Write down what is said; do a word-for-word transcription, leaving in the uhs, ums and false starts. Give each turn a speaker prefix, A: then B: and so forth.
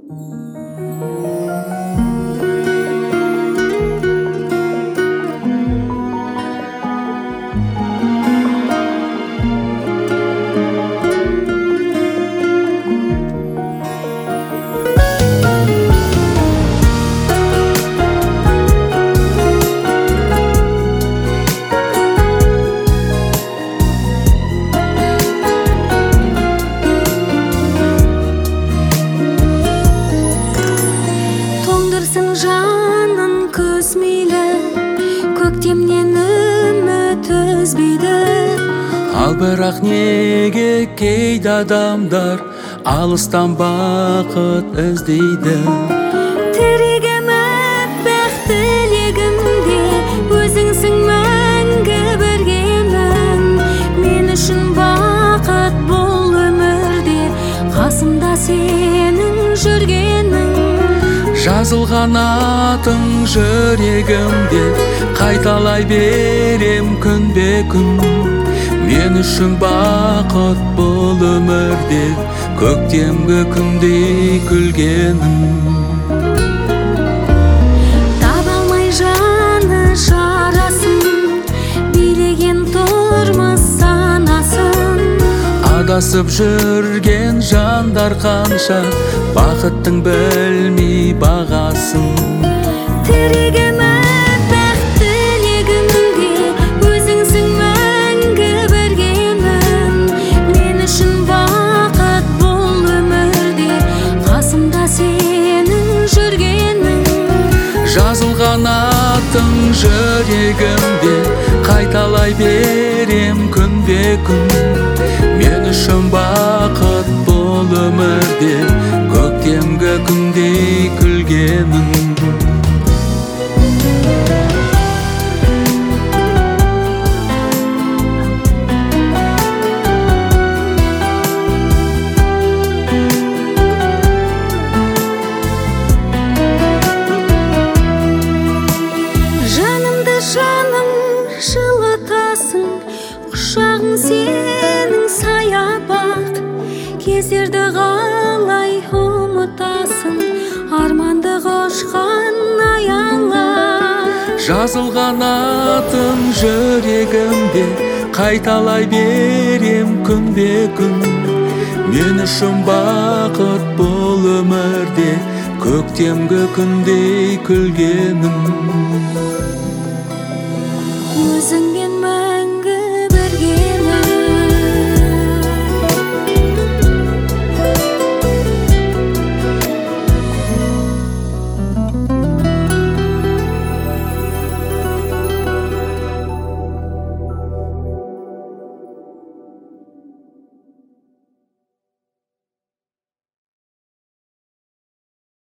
A: Жанын күз мейлі, көктемнен үміт үзбейді.
B: Ал бірақ неге кейде адамдар алыстан бақыт іздейді?
A: Тірегім аппақ тілегімде өзіңсің мәңгі біргемін. Мен үшін бақыт бұл өмірде қасымда сенің жүргенің.
B: Жазылған атың жүрегімде қайталай берем күнбе күн. Мен үшін бақыт бұл өмірде көктемгі күндей күлгенім.
A: Таба алмай жаны жарасын, билеген тұрмыс санасын.
B: Адасып жүрген жандар қанша, бақыттың білмей бағасын.
A: Тірегім аппақ тілегімде өзіңсің мәңгі біргемін. Мен үшін бақыт бұл өмірде қасымда сенің жүргенің.
B: Жазылған атың жүрегімде қайталай берем күнбе күн. Мен үшін бақыт бұл өмірде көктемгі күндей күлгенім.
A: Жанымды жаным жылытасың, құшағың сенің саябақ. Кездерді қалай ұмытасың, арманды қошқан аяла.
B: Жазылған атың жүрегімде қайталай берем күнбе күн. Мен үшін бақыт бұл өмірде көктемгі күндей күлгенім.
A: Өзіңе